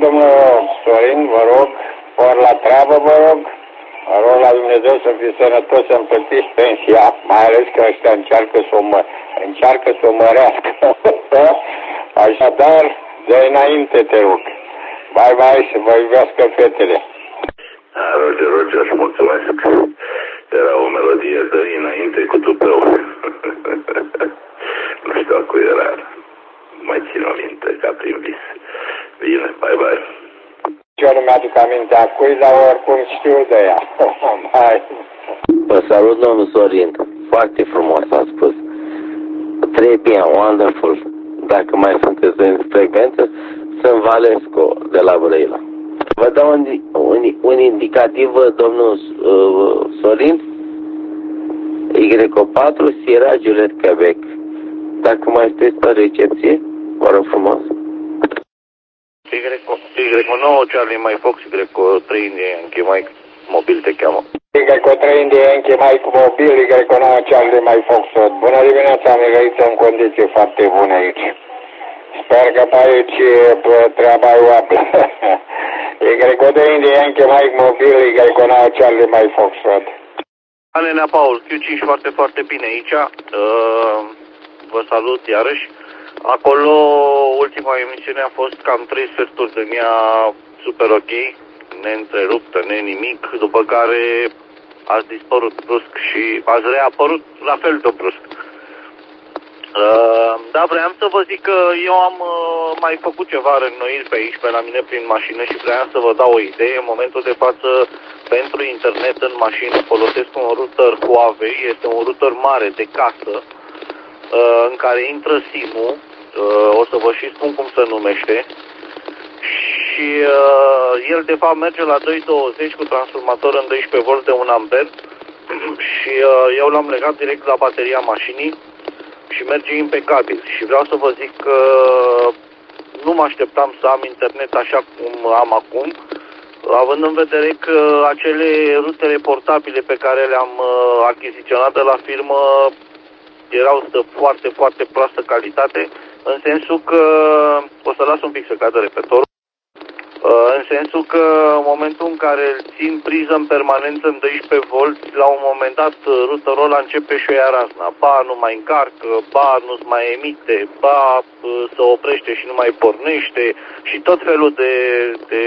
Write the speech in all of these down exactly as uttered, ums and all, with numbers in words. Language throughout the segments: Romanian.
domnul Sorin, vă rog, ori la treabă, vă rog, vă rog la Dumnezeu să fiți sănătos, să îmi pensia, mai ales că ăștia încearcă să o, mă, încearcă să o mărească. Așadar, de înainte te rog. Bye, bye, să vă iubească fetele. Da, Roger, Roger, îți mulțumesc. Era o melodie de înainte cu tupeu. Nu știu a cui era. Mai țin o minte, ca prin vis. Bine, bye, bye. Eu nu mi-aduc aminte a cui, dar oricum știu de ea. Bye. Vă salut, domnul Sorin. Foarte frumos a spus. Très bien, wonderful. Dacă mai sunteți în frecvență, sunt Valesco de la Brăila. Vă dau un, un, un indicativ, domnul uh, Sorin. Y patru, Sierra Juliet, Quebec. Dacă mai sunteți pe recepție, vă rog frumos. Y nouă, Charlie Mike Fox, Y trei Yankee Mike, mobil te cheamă. Y trei Yankee Mike, mobil, Y nouă, Charlie Mike Fox. Bună dimineața, am găsit în condiții foarte bune aici. Sper că pe aici treaba e oablă. Y trei Yankee Mike, mobil, Y nouă, Charlie Mike Fox. Alena Paul, Q cinci foarte, foarte bine aici. Uh, vă salut iarăși. Acolo, ultima emisiune a fost cam trei sferturi de ea super ok, neîntreruptă, ne nimic, după care ați dispărut brusc și ați reapărut la fel de brusc. Uh, da, vreau să vă zic că eu am uh, mai făcut ceva reînnoiri pe aici, pe la mine prin mașină și vreau să vă dau o idee. În momentul de față, pentru internet în mașină folosesc un router Huawei, este un router mare de casă, uh, în care intră SIM-ul. Uh, o să vă și spun cum se numește și uh, el de fapt merge la doi virgulă douăzeci cu transformator în doisprezece volți de un amper și uh, eu l-am legat direct la bateria mașinii și merge impecabil și vreau să vă zic că nu mă așteptam să am internet așa cum am acum, având în vedere că acele rutere portabile pe care le-am uh, achiziționat de la firmă erau de foarte, foarte proastă calitate, în sensul că, o să las un pic să cadă repetorul, în sensul că în momentul în care îl țin priză în permanență în doisprezece volți, la un moment dat routerul ăla începe și o ia razna. Ba nu mai încarcă, ba nu-ți mai emite, ba se oprește și nu mai pornește și tot felul de, de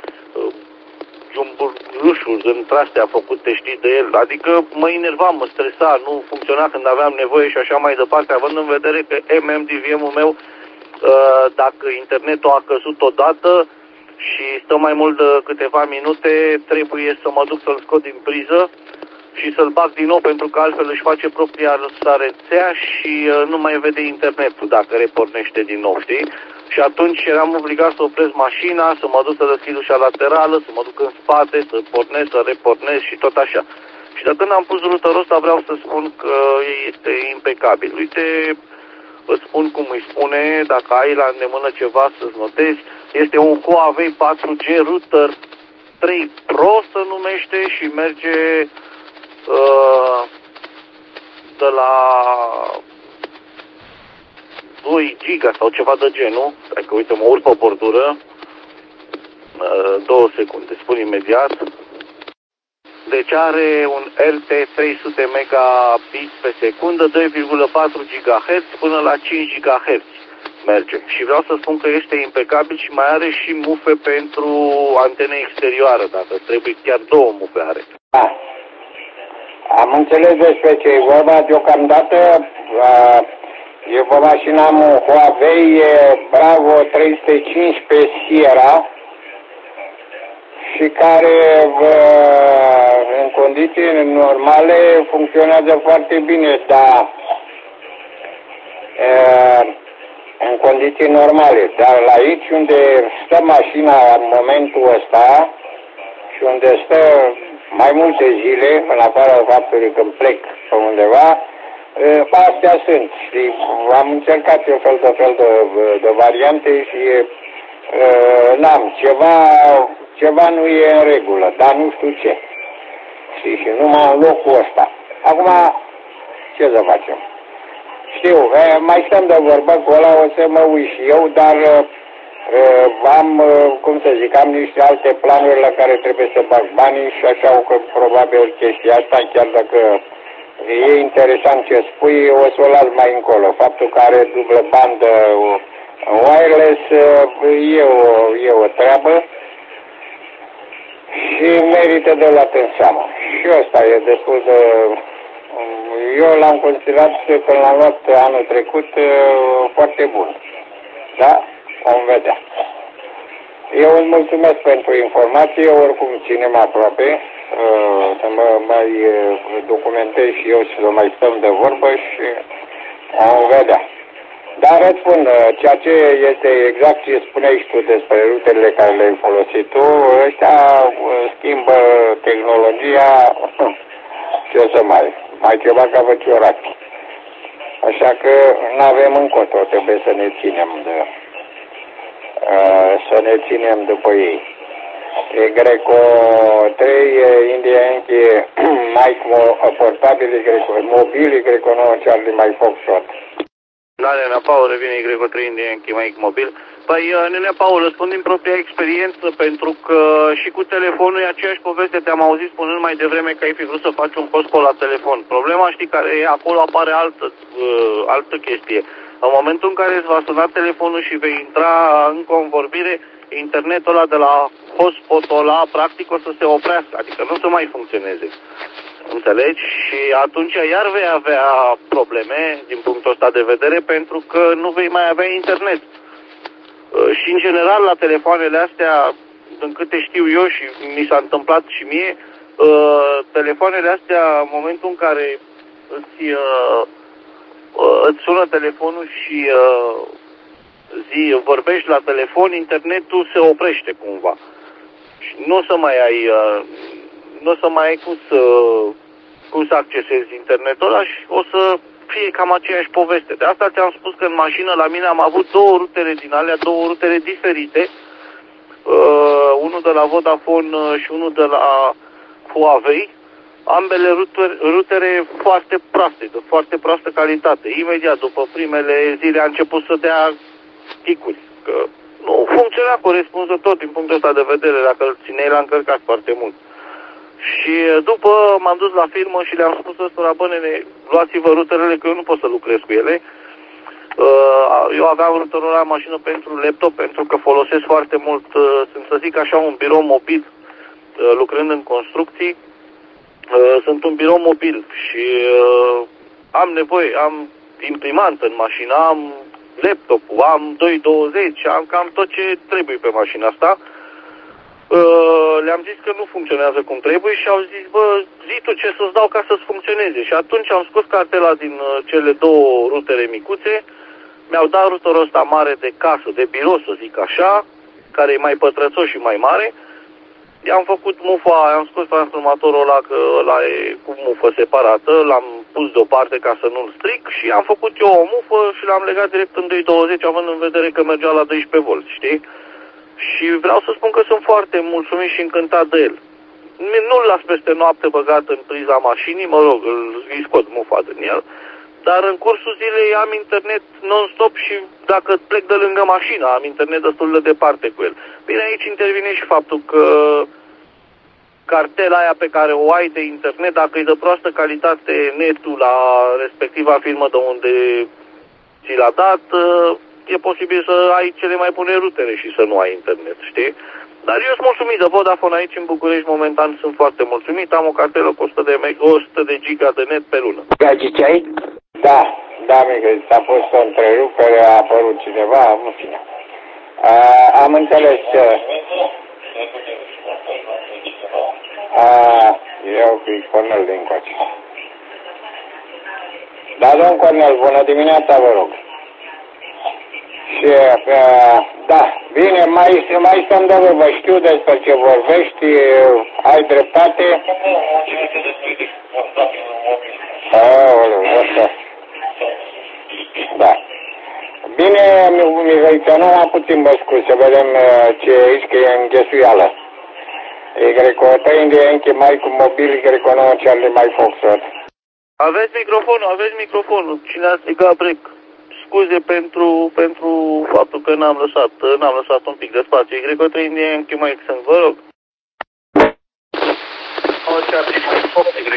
jumburlușuri între-astea făcute, știi, de el. Adică mă enervam, mă stresa, nu funcționa când aveam nevoie și așa mai departe, având în vedere că M M D V M-ul meu, dacă internetul a căzut odată și stă mai mult de câteva minute, trebuie să mă duc să-l scot din priză și să-l bag din nou, pentru că altfel își face propria sa rețea și nu mai vede internetul dacă repornește din nou, știi? Și atunci eram obligat să opresc mașina, să mă duc să deschid ușa laterală, să mă duc în spate, să pornesc, să repornesc și tot așa. Și de când am pus routerul ăsta vreau să spun că este impecabil. Uite, îți spun cum îi spune, dacă ai la îndemână ceva să-ți notezi, este un Huawei patru G router trei Pro se numește și merge uh, de la doi giga sau ceva de genul. Dacă uite, mă urc pe bordură, două secunde, spun imediat. Deci are un L T trei sute megabits pe secundă, doi virgulă patru gigahertz până la cinci gigahertz merge. Și vreau să spun că este impecabil și mai are și mufe pentru antene exterioară, dacă trebuie, chiar două mufe are. Da. Am înțeles despre ce e vorba, deocamdată uh, e o mașină, am un Huawei Bravo trei sute cincisprezece Sierra și care uh, în condiții normale funcționează foarte bine, dar uh, în condiții normale, dar la aici unde stă mașina în momentul ăsta și unde stă mai multe zile, în afară faptului că plec pe undeva, astea sunt. Și am încercat eu fel de fel de, de variante și uh, n-am, ceva, ceva nu e în regulă, dar nu știu ce. Și, și numai în locul ăsta. Acum, ce să facem? Știu, mai stăm de vorbă cu ăla, o să mă uit și eu, dar uh, am, uh, cum să zic, am niște alte planuri la care trebuie să bag banii și așa că probabil chestia asta, chiar dacă e interesant ce spui, o să o las mai încolo. Faptul că are dublă bandă wireless e o, e o treabă și merită de luat în seamă. Și ăsta e destul de... Eu l-am considerat că l-am luat anul trecut foarte bun. Da? Vom vedea. Eu îți mulțumesc pentru informație, oricum ținem aproape, să mă mai documentez și eu și să mai stăm de vorbă și vom vedea. Dar răspund, ceea ce este exact ce spuneai și tu despre rutele care le-ai folosit tu, ăștia schimbă tehnologia, ce o să mai, mai ceva ca văciorachi. Așa că nu avem încotro, trebuie să ne ținem de, să ne ținem după ei. E Greco trei, India Yankee, Mike portabili, Greco mobili, Greco nouă, Charlie Mike Foxtrot. Da, Nenea Paul, revine Greco trei, India Yankee, Mike mobil. Păi, Nenea Paul, răspund din propria experiență, pentru că și cu telefonul e aceeași poveste. Te-am auzit spunând mai devreme că ai fi vrut să faci un post la telefon. Problema, știi, care e, acolo apare altă, uh, altă chestie. În momentul în care îți va suna telefonul și vei intra în convorbire, internetul ăla de la hotspot-ul ăla, practic, o să se oprească, adică nu o să mai funcționeze. Înțelegi? Și atunci iar vei avea probleme din punctul ăsta de vedere, pentru că nu vei mai avea internet. Și în general la telefoanele astea, în câte știu eu și mi s-a întâmplat și mie, telefoanele astea, în momentul în care îți, îți sună telefonul și zi, vorbești la telefon, internetul se oprește cumva. Și nu o să mai ai, nu o să mai ai cum să, cum să accesezi internetul ăla și o să fie cam aceeași poveste. De asta ți-am spus că în mașină la mine am avut două rutere din alea, două rutere diferite, uh, unul de la Vodafone și unul de la Huawei, ambele rutere, rutere foarte proaste, de foarte proastă calitate. Imediat după primele zile a început să dea ticuri, că nu funcționa corespunzător din punctul ăsta de vedere, dacă îl țineai la încărcat foarte mult. Și după m-am dus la firmă și le-am spus ăstora, bă, nene, luați-vă ruterele că eu nu pot să lucrez cu ele. Eu aveam ruterul la mașină pentru laptop, pentru că folosesc foarte mult, sunt să zic așa, un birou mobil, lucrând în construcții. Sunt un birou mobil și am nevoie, am imprimantă în mașină, am laptop-ul, am doi douăzeci, am cam tot ce trebuie pe mașina asta. Uh, le-am zis că nu funcționează cum trebuie și au zis, bă, zi tu ce să-ți dau ca să-ți funcționeze. Și atunci am scos cartela din uh, cele două rutere micuțe, mi-au dat ruterul ăsta mare de casă, de birou, să zic așa, care e mai pătrățos și mai mare. I-am făcut mufa, am scos transformatorul ăla, că ăla e cu mufă separată, l-am pus deoparte ca să nu-l stric și am făcut eu o mufă și l-am legat direct în doi douăzeci, având în vedere că mergea la doisprezece volți, știi? Și vreau să spun că sunt foarte mulțumit și încântat de el. Nu-l las peste noapte băgat în priza mașinii, mă rog, îl scot mufa din el, dar în cursul zilei am internet non-stop și dacă plec de lângă mașină, am internet destul de departe cu el. Bine, aici intervine și faptul că cartela aia pe care o ai de internet, dacă e de proastă calitate netul la respectiva firmă de unde ți l-a dat, e posibil să ai cele mai bune rutere și să nu ai internet, știi? Dar eu sunt mulțumit de Vodafone aici în București, momentan sunt foarte mulțumit, am o cartelă cu o sută de, o sută de giga de net pe lună. Ziceai? Da, da, mică, a fost o întrerupere, a apărut cineva, nu fine. A, am înțeles că... A, eu cu Cornel din coace. Da, domn Cornel, bună dimineața, vă rog. Și, uh, da, bine, mai, mai stăm de vorbă, știu despre ce vorbești, ai dreptate. Aoleu, așa. Da. Bine, Mihăiță, numai puțin vă scuz, să vedem ce e aici, că e înghesuială. E Greco trei, India Yankee, mai cu mobil, Greco nouă, Charlie, mai Foxtrot. Aveți microfonul, aveți microfonul, cine a strigat brec? scuze pentru, pentru faptul că n-am lăsat, n-am lăsat un pic de spațiu. Y trei India Yankee Mike sunt, vă rog. nouă Charlie Mike Fox, Y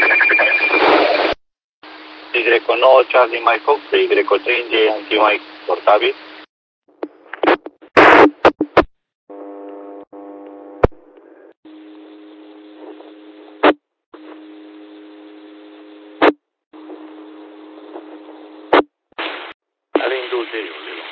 nouă Charlie Mike Fox, Y trei India Yankee Mike portabil. Alin Dulceriu,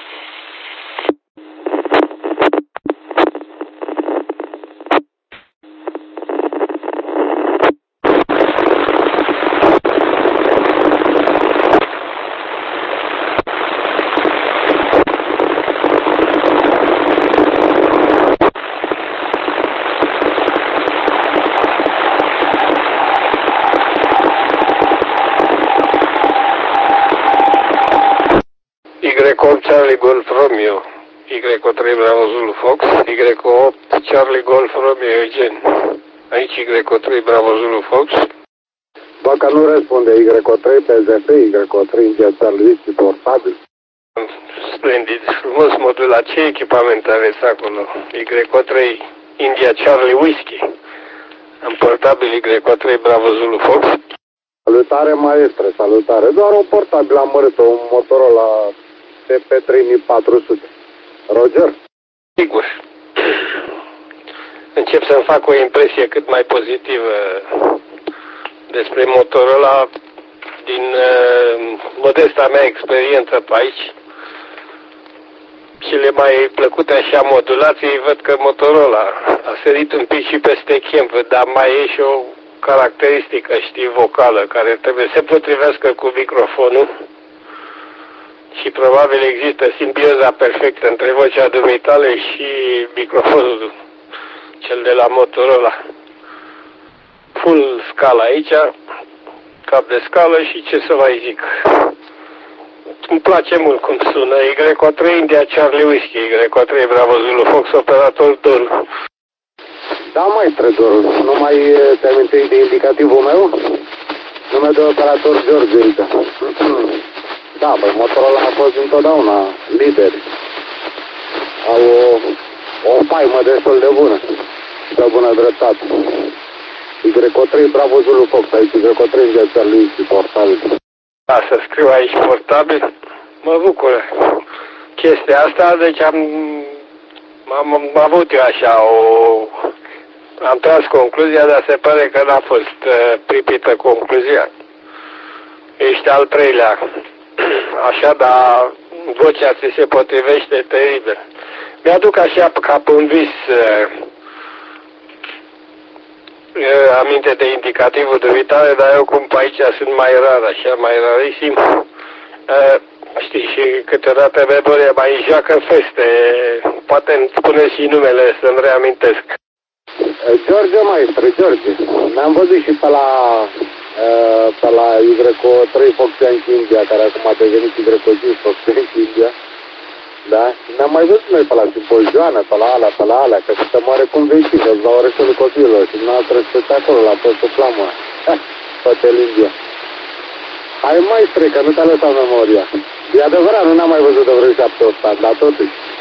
Y opt Charlie Golf Romeo, Y trei Bravo Zulu Fox, Y opt Charlie Golf Romeo Eugen. Aici Y trei Bravo Zulu Fox. Dacă nu răspunde Y trei P Z P, Y trei India Charlie Whisky portabil. Splendid, frumos modulat. Ce echipament aveți acolo? Y trei India Charlie Whisky. În portabil Y trei Bravo Zulu Fox. Salutare, maestre, salutare. Doar o portabil am mărit, un Motorola T P trei mii patru sute. Roger? Sigur. Încep să-mi fac o impresie cât mai pozitivă despre Motorola din uh, modesta mea experiență pe aici. Cele mai plăcute așa modulații, văd că Motorola a sărit un pic și peste Kemp, dar mai e și o caracteristică, știi, vocală, care trebuie să se potrivească cu microfonul și probabil există simbioza perfectă între vocea dumitale și microfonul cel de la Motorola. Full scala aici, cap de scală și ce să mai zic. Îmi place mult cum sună. Y trei India Charlie Whisky, Y trei Bravo Zulu Fox, operator Dol. Da, maestre Dol, nu mai te amintești de indicativul meu? Nume de operator George, uite. Da, băi, Motorola a fost întotdeauna lider. Au o, o faimă destul de bună, de bună dreptate. Y trei Bravo Zulu Fox, aici Y trei India Charlie Whisky portabil. Da, să scriu aici portabil, mă bucur chestia asta, deci am, am, am avut eu așa o, am tras concluzia, dar se pare că n-a fost uh, pripită concluzia. Ești al treilea, așa, dar vocea ți se potrivește teribil. Mi-aduc așa ca pe un vis uh, aminte de indicativul de vitale, dar eu cum pe aici sunt mai rar, așa, mai rarisim. Uh, știi, și câteodată memoria mai joacă feste. Poate îmi spune și numele să-mi reamintesc. George, maestre, George. Mi-am văzut și pe la, uh, pe la Y trei Fox Yankee India, care acum a devenit Y cinci Fox Yankee India. Da? Ne-am mai văzut noi pe la Simpozioană, pe la alea, pe la alea, că suntem oarecum vecini, la orășul copilor și dumneavoastră sunteți acolo, la postul Flamă, Hotel India. Hai, maestre, că nu te-a lăsat memoria. E adevărat, nu ne-am mai văzut de vreo șapte opt ani, dar totuși.